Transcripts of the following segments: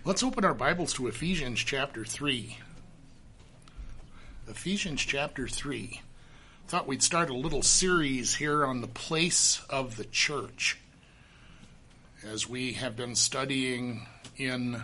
Let's open our Bibles to Ephesians chapter 3. Ephesians chapter 3. Thought we'd start a little series here on the place of the church, as we have been studying in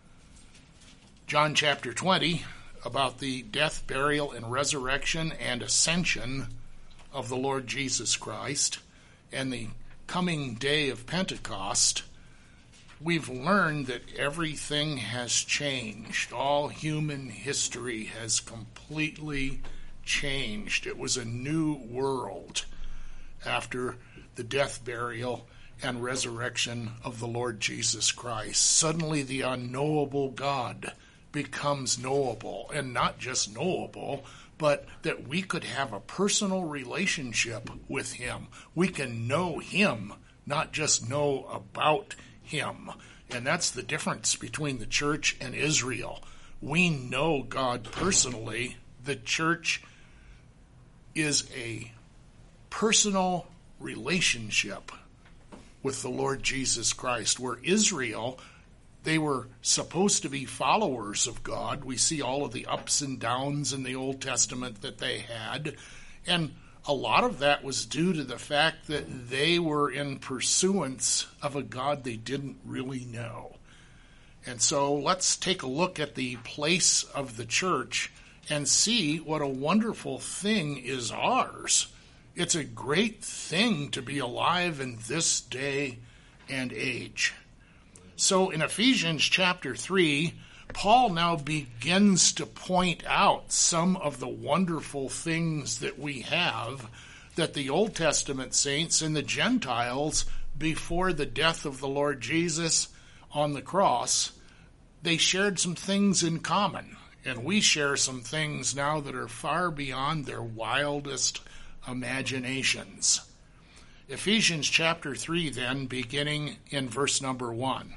John chapter 20 about the death, burial, and resurrection and ascension of the Lord Jesus Christ and the coming day of Pentecost. We've learned that everything has changed. All human history has completely changed. It was a new world after the death, burial, and resurrection of the Lord Jesus Christ. Suddenly the unknowable God becomes knowable, and not just knowable, but that we could have a personal relationship with him. We can know him, not just know about him. And that's the difference between the church and Israel. We know God personally. The church is a personal relationship with the Lord Jesus Christ, where Israel, they were supposed to be followers of God. We see all of the ups and downs in the Old Testament that they had, and a lot of that was due to the fact that they were in pursuance of a God they didn't really know. And so let's take a look at the place of the church and see what a wonderful thing is ours. It's a great thing to be alive in this day and age. So in Ephesians chapter 3, Paul now begins to point out some of the wonderful things that we have that the Old Testament saints and the Gentiles, before the death of the Lord Jesus on the cross, they shared some things in common. And we share some things now that are far beyond their wildest imaginations. Ephesians chapter 3 then, beginning in verse number 1.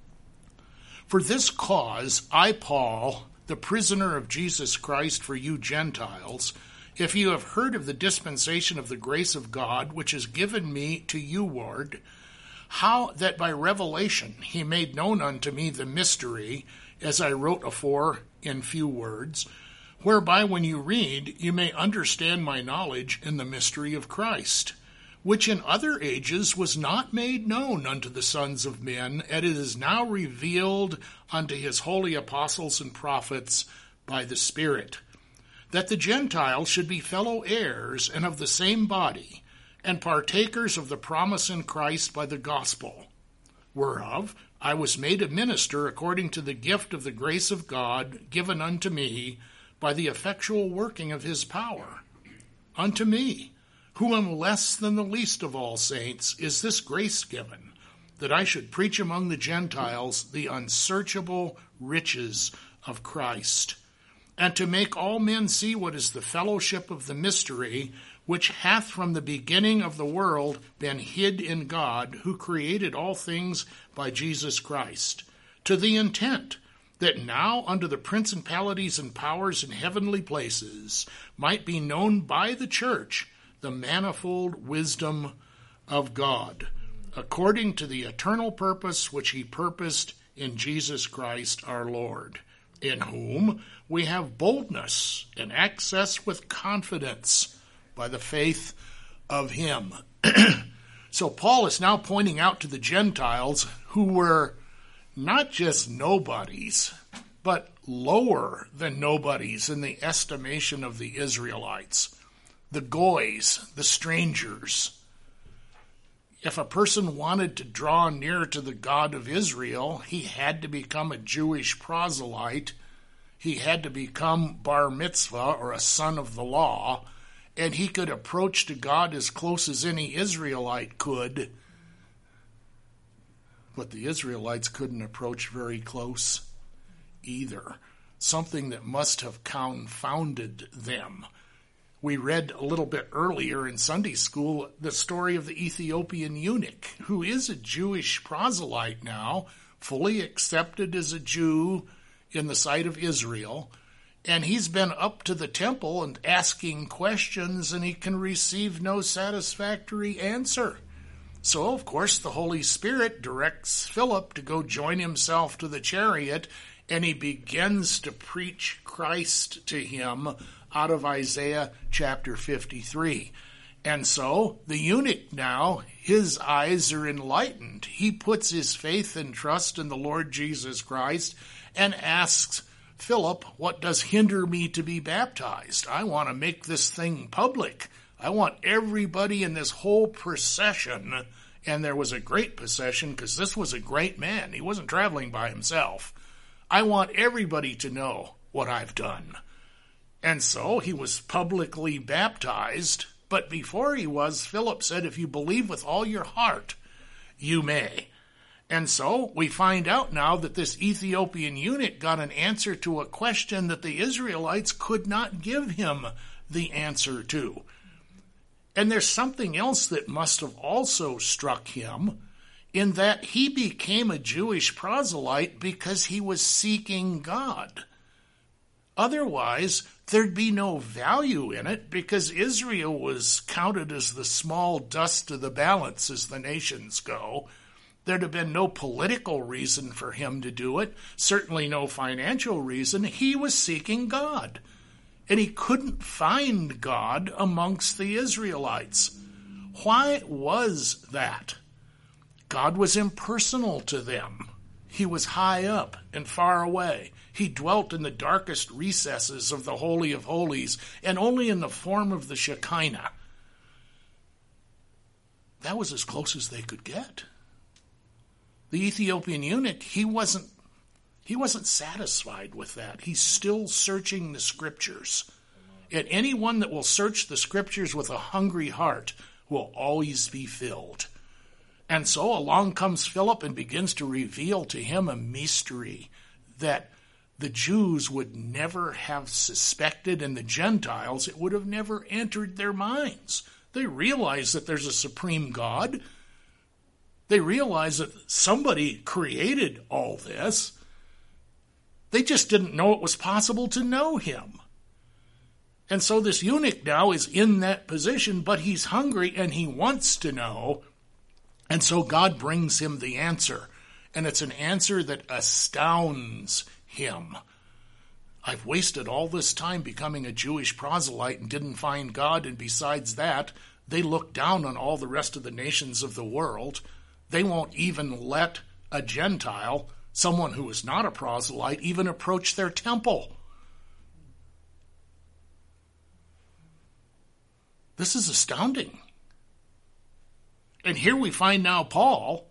For this cause, I, Paul, the prisoner of Jesus Christ for you Gentiles, if you have heard of the dispensation of the grace of God, which is given me to you ward, how that by revelation he made known unto me the mystery, as I wrote afore in few words, whereby when you read, you may understand my knowledge in the mystery of Christ, which in other ages was not made known unto the sons of men, and it is now revealed unto his holy apostles and prophets by the Spirit, that the Gentiles should be fellow heirs and of the same body, and partakers of the promise in Christ by the gospel, whereof I was made a minister according to the gift of the grace of God given unto me by the effectual working of his power. Unto me, who am less than the least of all saints, is this grace given, that I should preach among the Gentiles the unsearchable riches of Christ, and to make all men see what is the fellowship of the mystery, which hath from the beginning of the world been hid in God, who created all things by Jesus Christ, to the intent that now unto the principalities and powers in heavenly places might be known by the church the manifold wisdom of God, according to the eternal purpose which he purposed in Jesus Christ our Lord, in whom we have boldness and access with confidence by the faith of him. So Paul is now pointing out to the Gentiles, who were not just nobodies, but lower than nobodies in the estimation of the Israelites, the goys, the strangers. If a person wanted to draw near to the God of Israel, he had to become a Jewish proselyte. He had to become bar mitzvah, or a son of the law, and he could approach to God as close as any Israelite could. But the Israelites couldn't approach very close either, something that must have confounded them. We read a little bit earlier in Sunday school the story of the Ethiopian eunuch, who is a Jewish proselyte now, fully accepted as a Jew in the sight of Israel, and he's been up to the temple and asking questions, and he can receive no satisfactory answer. So, of course, the Holy Spirit directs Philip to go join himself to the chariot, and he begins to preach Christ to him out of Isaiah chapter 53. And so the eunuch now, his eyes are enlightened. He puts his faith and trust in the Lord Jesus Christ and asks Philip, what does hinder me to be baptized? I want to make this thing public. I want everybody in this whole procession, and there was a great procession because this was a great man. He wasn't traveling by himself. I want everybody to know what I've done. And so he was publicly baptized. But before he was, Philip said, if you believe with all your heart, you may. And so we find out now that this Ethiopian eunuch got an answer to a question that the Israelites could not give him the answer to. And there's something else that must have also struck him, in that he became a Jewish proselyte because he was seeking God. Otherwise, there'd be no value in it because Israel was counted as the small dust of the balance as the nations go. There'd have been no political reason for him to do it, certainly no financial reason. He was seeking God, and he couldn't find God amongst the Israelites. Why was that? God was impersonal to them. He was high up and far away. He dwelt in the darkest recesses of the Holy of Holies, and only in the form of the Shekinah. That was as close as they could get. The Ethiopian eunuch, he wasn't satisfied with that. He's still searching the Scriptures. And anyone that will search the Scriptures with a hungry heart will always be filled. And so along comes Philip and begins to reveal to him a mystery that the Jews would never have suspected, and the Gentiles, it would have never entered their minds. They realize that there's a supreme God. They realize that somebody created all this. They just didn't know it was possible to know him. And so this eunuch now is in that position, but he's hungry and he wants to know. And so God brings him the answer. And it's an answer that astounds him. I've wasted all this time becoming a Jewish proselyte and didn't find God, and besides that, they look down on all the rest of the nations of the world. They won't even let a Gentile, someone who is not a proselyte, even approach their temple. This is astounding. And here we find now Paul.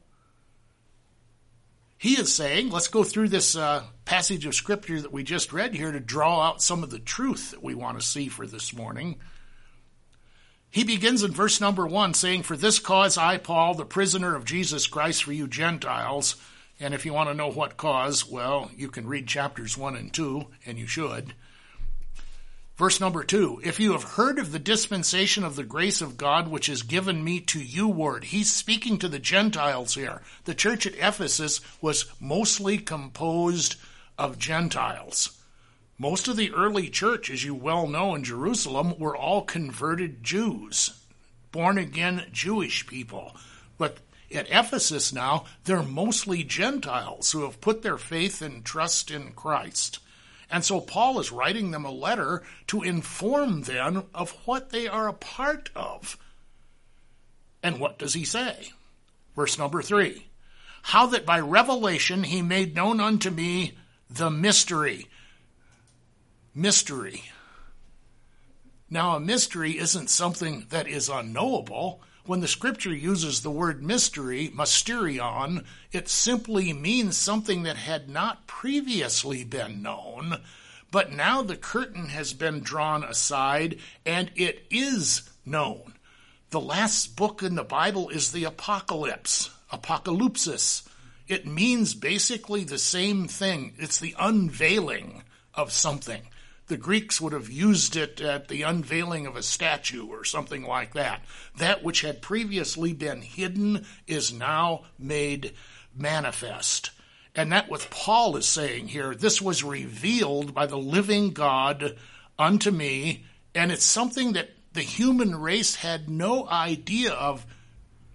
He is saying, let's go through this passage of Scripture that we just read here to draw out some of the truth that we want to see for this morning. He begins in verse number 1 saying, for this cause I, Paul, the prisoner of Jesus Christ for you Gentiles. And if you want to know what cause, well, you can read chapters 1 and 2, and you should. Verse number 2, if you have heard of the dispensation of the grace of God which is given me to you ward. He's speaking to the Gentiles here. The church at Ephesus was mostly composed of Gentiles. Most of the early church, as you well know in Jerusalem, were all converted Jews, born-again Jewish people. But at Ephesus now, they're mostly Gentiles who have put their faith and trust in Christ. And so Paul is writing them a letter to inform them of what they are a part of. And what does he say? Verse number 3. How that by revelation he made known unto me the mystery. Mystery. Now a mystery isn't something that is unknowable. When the Scripture uses the word mystery, mysterion, it simply means something that had not previously been known, but now the curtain has been drawn aside and it is known. The last book in the Bible is the Apocalypse, apocalypsis. It means basically the same thing. It's the unveiling of something. The Greeks would have used it at the unveiling of a statue or something like that. That which had previously been hidden is now made manifest. And that what Paul is saying here, this was revealed by the living God unto me, and it's something that the human race had no idea of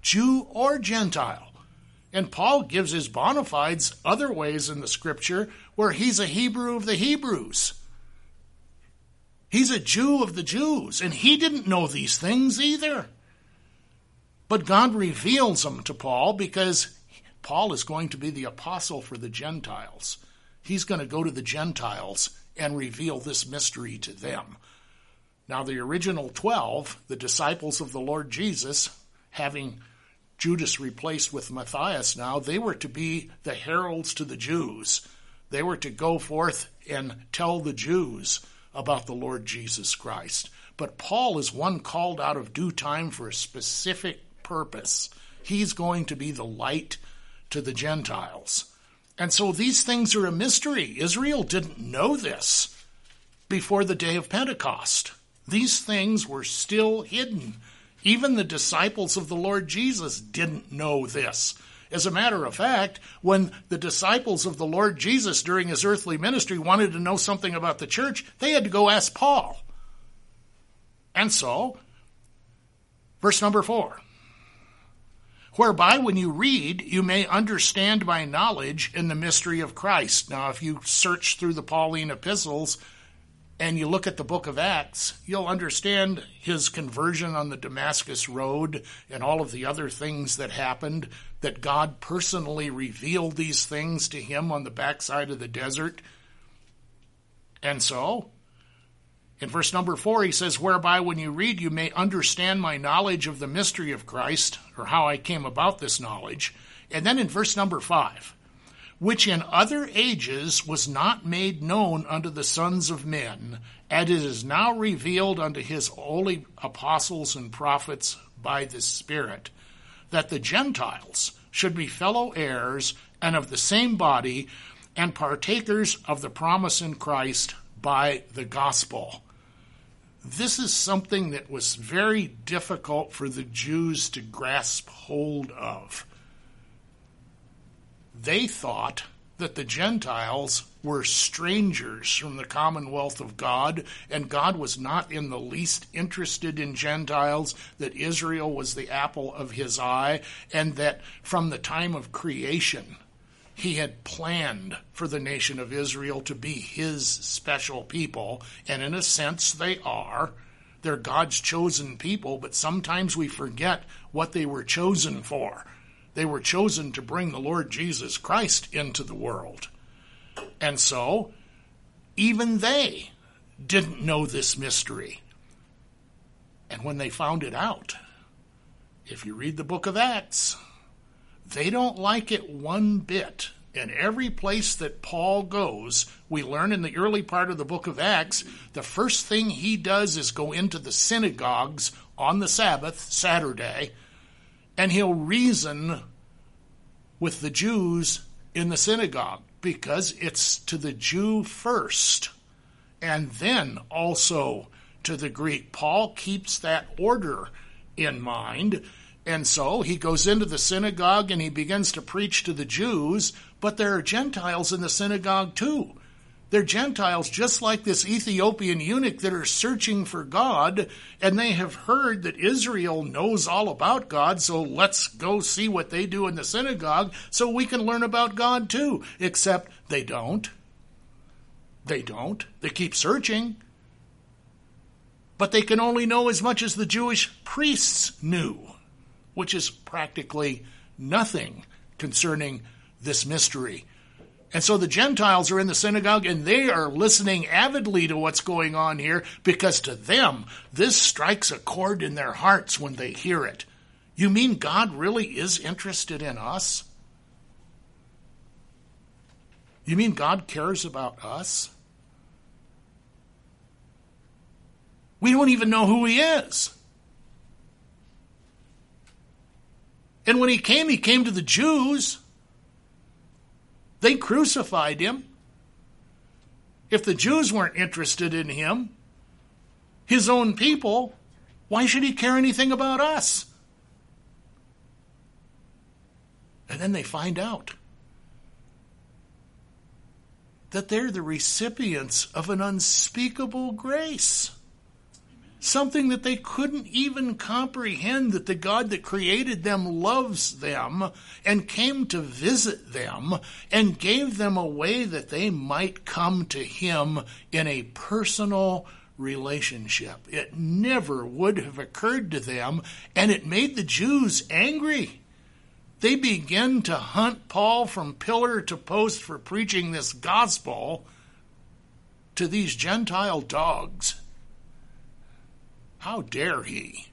Jew or Gentile. And Paul gives his bona fides other ways in the Scripture where he's a Hebrew of the Hebrews. He's a Jew of the Jews, and he didn't know these things either. But God reveals them to Paul because Paul is going to be the apostle for the Gentiles. He's going to go to the Gentiles and reveal this mystery to them. Now, the original 12, the disciples of the Lord Jesus, having Judas replaced with Matthias now, they were to be the heralds to the Jews. They were to go forth and tell the Jews about the Lord Jesus Christ. But Paul is one called out of due time for a specific purpose. He's going to be the light to the Gentiles. And so these things are a mystery. Israel didn't know this before the day of Pentecost. These things were still hidden. Even the disciples of the Lord Jesus didn't know this. As a matter of fact, when the disciples of the Lord Jesus during his earthly ministry wanted to know something about the church, they had to go ask Paul. And so, verse number 4. Whereby when you read, you may understand my knowledge in the mystery of Christ. Now, if you search through the Pauline epistles and you look at the book of Acts, you'll understand his conversion on the Damascus Road and all of the other things that happened, that God personally revealed these things to him on the backside of the desert. And so, in verse number 4, he says, whereby when you read, you may understand my knowledge of the mystery of Christ, or how I came about this knowledge. And then in verse number 5, which in other ages was not made known unto the sons of men, and it is now revealed unto his holy apostles and prophets by the Spirit, that the Gentiles should be fellow heirs and of the same body, and partakers of the promise in Christ by the gospel. This is something that was very difficult for the Jews to grasp hold of. They thought that the Gentiles were strangers from the commonwealth of God, and God was not in the least interested in Gentiles, that Israel was the apple of his eye, and that from the time of creation, he had planned for the nation of Israel to be his special people, and in a sense they are. They're God's chosen people, but sometimes we forget what they were chosen for. They were chosen to bring the Lord Jesus Christ into the world. And so, even they didn't know this mystery. And when they found it out, if you read the book of Acts, they don't like it one bit. In every place that Paul goes, we learn in the early part of the book of Acts, the first thing he does is go into the synagogues on the Sabbath, Saturday, and he'll reason with the Jews in the synagogue, because it's to the Jew first, and then also to the Greek. Paul keeps that order in mind, and so he goes into the synagogue and he begins to preach to the Jews, but there are Gentiles in the synagogue too. They're Gentiles just like this Ethiopian eunuch that are searching for God, and they have heard that Israel knows all about God, so let's go see what they do in the synagogue so we can learn about God too. Except they don't. They don't. They keep searching. But they can only know as much as the Jewish priests knew, which is practically nothing concerning this mystery. And so the Gentiles are in the synagogue and they are listening avidly to what's going on here, because to them, this strikes a chord in their hearts when they hear it. You mean God really is interested in us? You mean God cares about us? We don't even know who he is. And when he came to the Jews. They crucified him. If the Jews weren't interested in him, his own people, why should he care anything about us? And then they find out that they're the recipients of an unspeakable grace. something that they couldn't even comprehend, that the God that created them loves them and came to visit them and gave them a way that they might come to him in a personal relationship. It never would have occurred to them, and it made the Jews angry. They began to hunt Paul from pillar to post for preaching this gospel to these Gentile dogs. How dare he?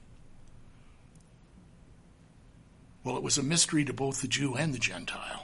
Well, it was a mystery to both the Jew and the Gentile.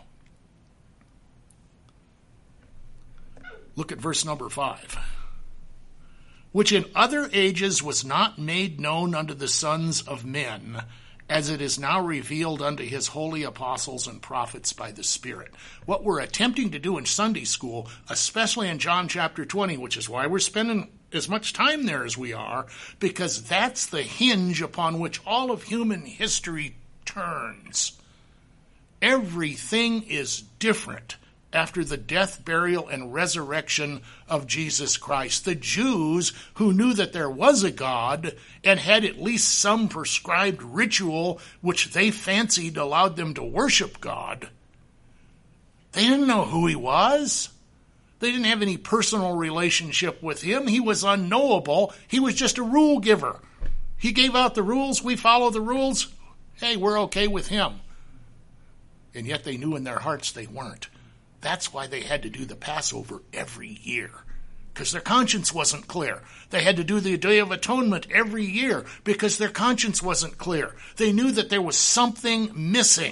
Look at verse number 5. Which in other ages was not made known unto the sons of men, as it is now revealed unto his holy apostles and prophets by the Spirit. What we're attempting to do in Sunday school, especially in John chapter 20, which is why we're spending as much time there as we are, because that's the hinge upon which all of human history turns. Everything is different after the death, burial, and resurrection of Jesus Christ. The Jews, who knew that there was a God and had at least some prescribed ritual which they fancied allowed them to worship God, they didn't know who he was. They didn't have any personal relationship with him. He was unknowable. He was just a rule giver. He gave out the rules. We follow the rules. Hey, we're okay with him. And yet they knew in their hearts they weren't. That's why they had to do the Passover every year, because their conscience wasn't clear. They had to do the Day of Atonement every year because their conscience wasn't clear. They knew that there was something missing.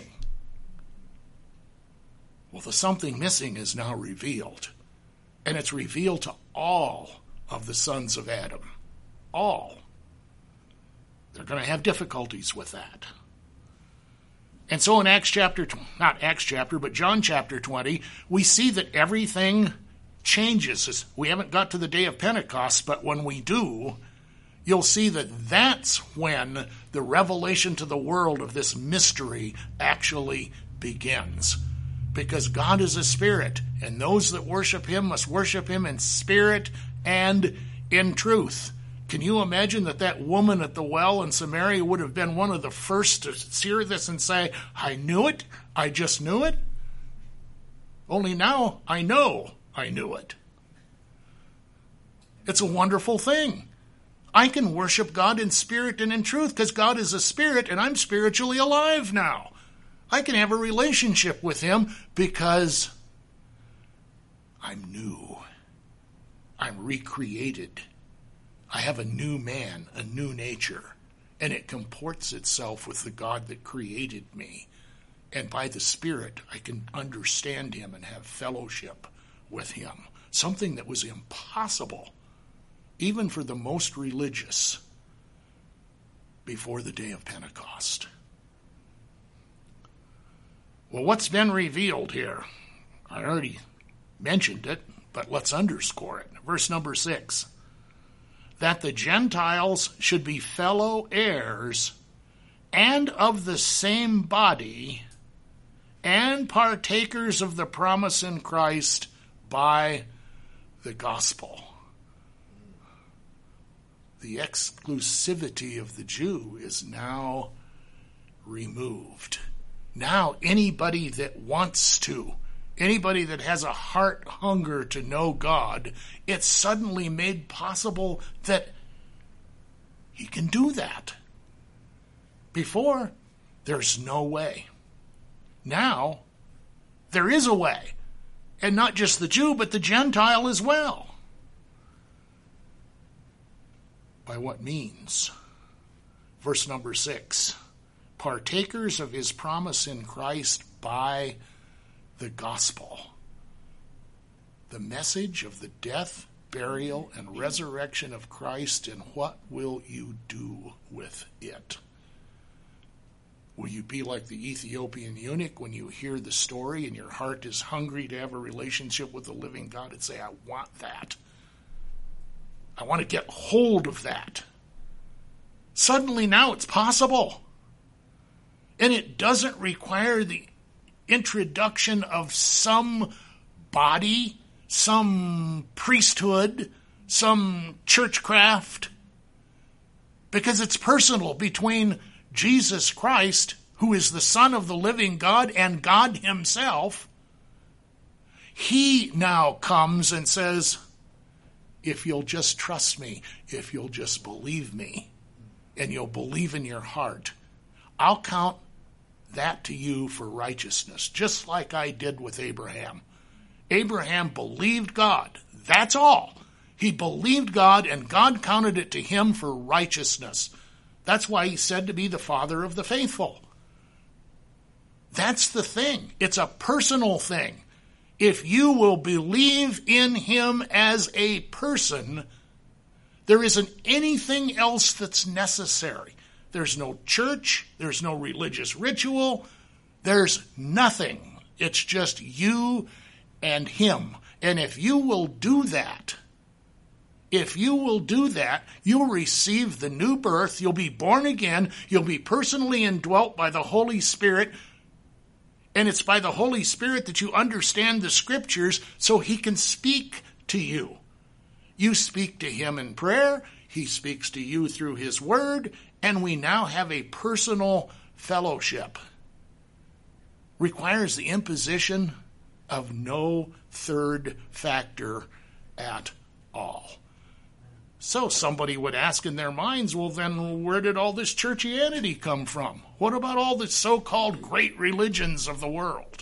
Well, the something missing is now revealed. And it's revealed to all of the sons of Adam. All. They're going to have difficulties with that. And so in John chapter 20, we see that everything changes. We haven't got to the day of Pentecost, but when we do, you'll see that that's when the revelation to the world of this mystery actually begins. Because God is a spirit, and those that worship him must worship him in spirit and in truth. Can you imagine that woman at the well in Samaria would have been one of the first to hear this and say, I knew it, I just knew it? Only now I know I knew it. It's a wonderful thing. I can worship God in spirit and in truth because God is a spirit and I'm spiritually alive now. I can have a relationship with him because I'm new. I'm recreated. I have a new man, a new nature, and it comports itself with the God that created me. And by the Spirit, I can understand him and have fellowship with him. Something that was impossible, even for the most religious, before the day of Pentecost. Well, what's been revealed here? I already mentioned it, but let's underscore it. Verse number 6. That the Gentiles should be fellow heirs and of the same body and partakers of the promise in Christ by the gospel. The exclusivity of the Jew is now removed. Now anybody that wants to, anybody that has a heart hunger to know God, it's suddenly made possible that he can do that. Before, there's no way. Now, there is a way. And not just the Jew, but the Gentile as well. By what means? Verse number 6. Partakers of his promise in Christ by the gospel. The message of the death, burial, and resurrection of Christ, and what will you do with it? Will you be like the Ethiopian eunuch when you hear the story and your heart is hungry to have a relationship with the living God and say, I want that. I want to get hold of that. Suddenly now it's possible. And it doesn't require the introduction of some body, some priesthood, some churchcraft. because it's personal between Jesus Christ, who is the Son of the living God, and God himself. He now comes and says, if you'll just trust me, if you'll just believe me, and you'll believe in your heart, I'll count that to you for righteousness, just like I did with Abraham. Abraham believed God. That's all. He believed God, and God counted it to him for righteousness. That's why he's said to be the father of the faithful. That's the thing. It's a personal thing. If you will believe in him as a person, there isn't anything else that's necessary. There's no church. There's no religious ritual. There's nothing. It's just you and him. And if you will do that, you'll receive the new birth. You'll be born again. You'll be personally indwelt by the Holy Spirit. And it's by the Holy Spirit that you understand the Scriptures so he can speak to you. You speak to him in prayer. He speaks to you through his word. And we now have a personal fellowship. Requires the imposition of no third factor at all. So somebody would ask in their minds, well, then where did all this churchianity come from? What about all the so-called great religions of the world?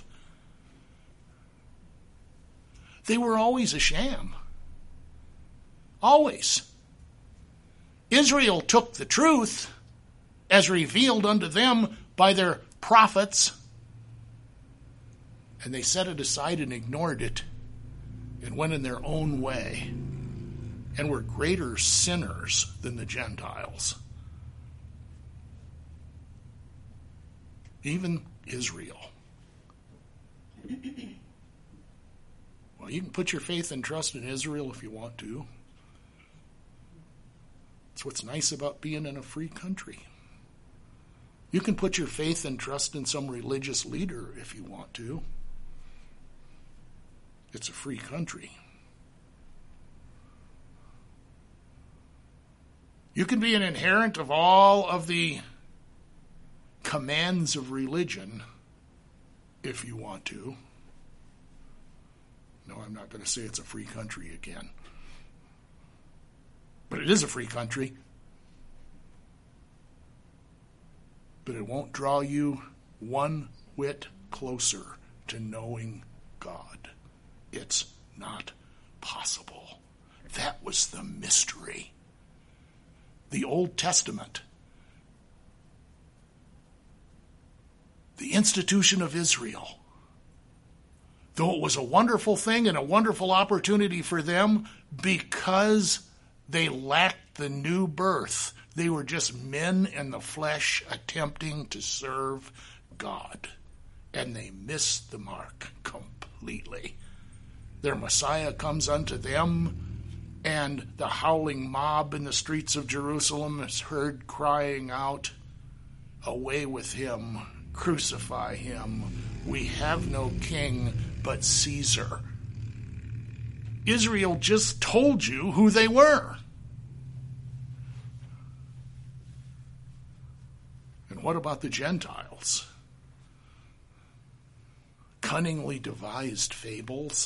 They were always a sham. Always. Israel took the truth as revealed unto them by their prophets, and they set it aside and ignored it and went in their own way and were greater sinners than the Gentiles. Even Israel. Well, you can put your faith and trust in Israel if you want to. That's what's nice about being in a free country. You can put your faith and trust in some religious leader if you want to. It's a free country. You can be an adherent of all of the commands of religion if you want to. No, I'm not going to say it's a free country again. But it is a free country. But it won't draw you one whit closer to knowing God. It's not possible. That was the mystery. The Old Testament, the institution of Israel, though it was a wonderful thing and a wonderful opportunity for them, because they lacked the new birth, they were just men in the flesh attempting to serve God. And they missed the mark completely. Their Messiah comes unto them, and the howling mob in the streets of Jerusalem is heard crying out, "Away with him, crucify him. We have no king but Caesar." Israel just told you who they were. And what about the Gentiles? Cunningly devised fables.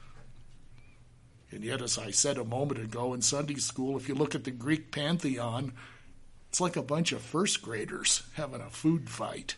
And yet, as I said a moment ago in Sunday school, if you look at the Greek pantheon, it's like a bunch of first graders having a food fight.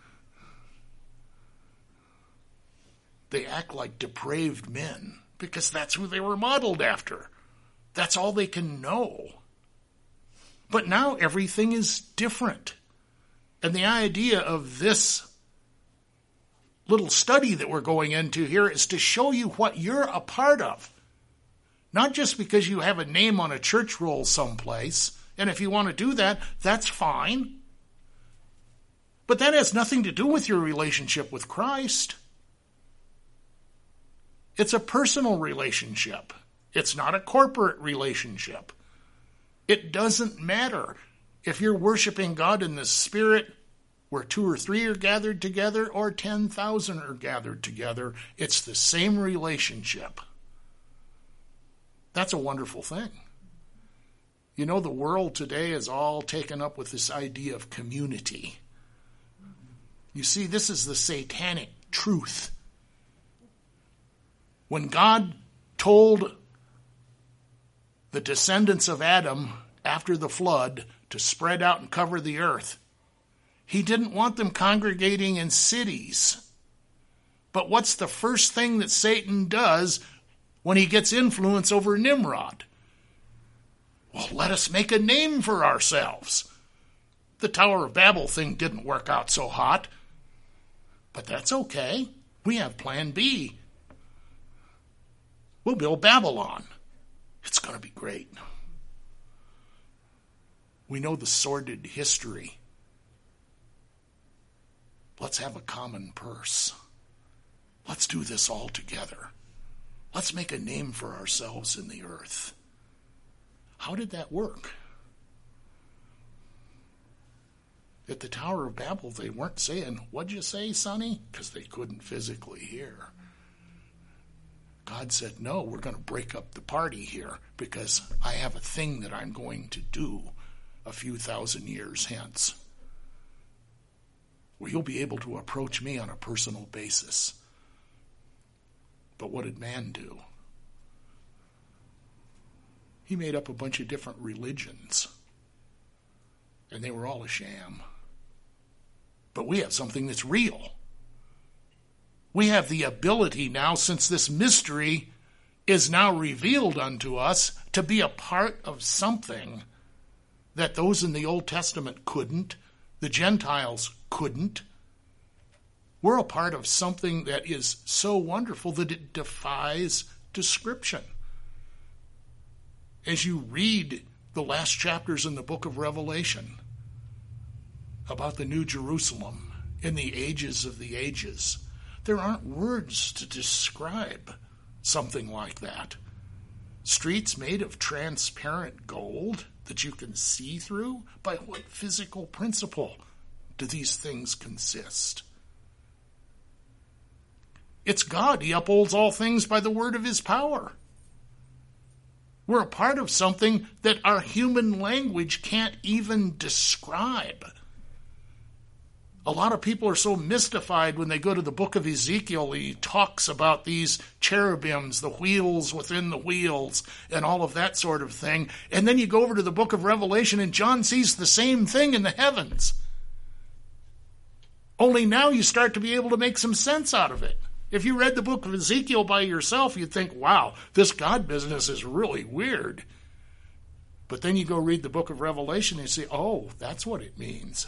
They act like depraved men because that's who they were modeled after. That's all they can know. But now everything is different. And the idea of this little study that we're going into here is to show you what you're a part of. Not just because you have a name on a church roll someplace, and if you want to do that, that's fine. But that has nothing to do with your relationship with Christ. It's a personal relationship. It's not a corporate relationship. It doesn't matter if you're worshiping God in the Spirit where 2 or 3 are gathered together or 10,000 are gathered together. It's the same relationship. That's a wonderful thing. You know, the world today is all taken up with this idea of community. You see, this is the satanic truth. When God told the descendants of Adam after the flood to spread out and cover the earth, he didn't want them congregating in cities. But what's the first thing that Satan does when he gets influence over Nimrod? Well, let us make a name for ourselves. The Tower of Babel thing didn't work out so hot, but that's okay. We have plan B. We'll build Babylon. It's going to be great. We know the sordid history. Let's have a common purse. Let's do this all together. Let's make a name for ourselves in the earth. How did that work? At the Tower of Babel, they weren't saying, "What'd you say, Sonny?" Because they couldn't physically hear. God said, "No, we're going to break up the party here because I have a thing that I'm going to do a few thousand years hence, where you'll be able to approach me on a personal basis." But what did man do? He made up a bunch of different religions, and they were all a sham. But we have something that's real. We have the ability now, since this mystery is now revealed unto us, to be a part of something that those in the Old Testament couldn't, the Gentiles couldn't. We're a part of something that is so wonderful that it defies description. As you read the last chapters in the book of Revelation about the New Jerusalem in the ages of the ages, there aren't words to describe something like that. Streets made of transparent gold that you can see through? By what physical principle do these things consist? It's God. He upholds all things by the word of his power. We're a part of something that our human language can't even describe. A lot of people are so mystified when they go to the book of Ezekiel. He talks about these cherubims, the wheels within the wheels, and all of that sort of thing. And then you go over to the book of Revelation, and John sees the same thing in the heavens. Only now you start to be able to make some sense out of it. If you read the book of Ezekiel by yourself, you'd think, wow, this God business is really weird. But then you go read the book of Revelation and you say, oh, that's what it means.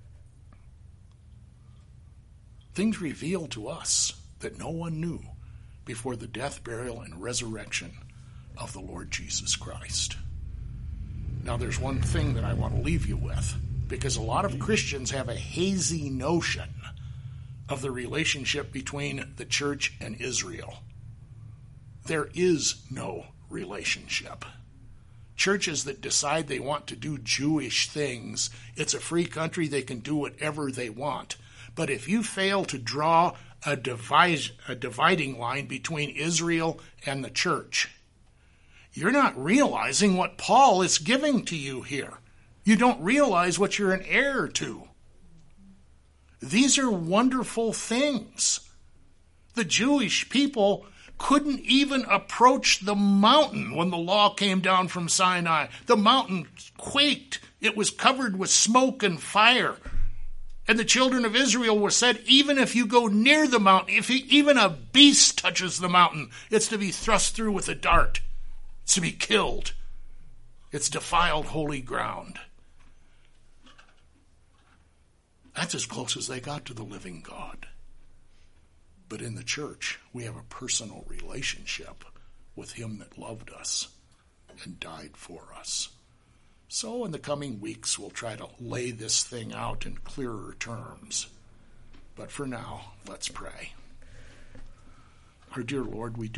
Things revealed to us that no one knew before the death, burial, and resurrection of the Lord Jesus Christ. Now, there's one thing that I want to leave you with, because a lot of Christians have a hazy notion of the relationship between the church and Israel. There is no relationship. Churches that decide they want to do Jewish things, it's a free country, they can do whatever they want. But if you fail to draw a dividing line between Israel and the church, you're not realizing what Paul is giving to you here. You don't realize what you're an heir to. These are wonderful things. The Jewish people couldn't even approach the mountain when the law came down from Sinai. The mountain quaked. It was covered with smoke and fire. And the children of Israel were said, even if you go near the mountain, if even a beast touches the mountain, it's to be thrust through with a dart. It's to be killed. It's defiled holy ground. That's as close as they got to the living God. But in the church, we have a personal relationship with him that loved us and died for us. So in the coming weeks, we'll try to lay this thing out in clearer terms. But for now, let's pray. Our dear Lord, we do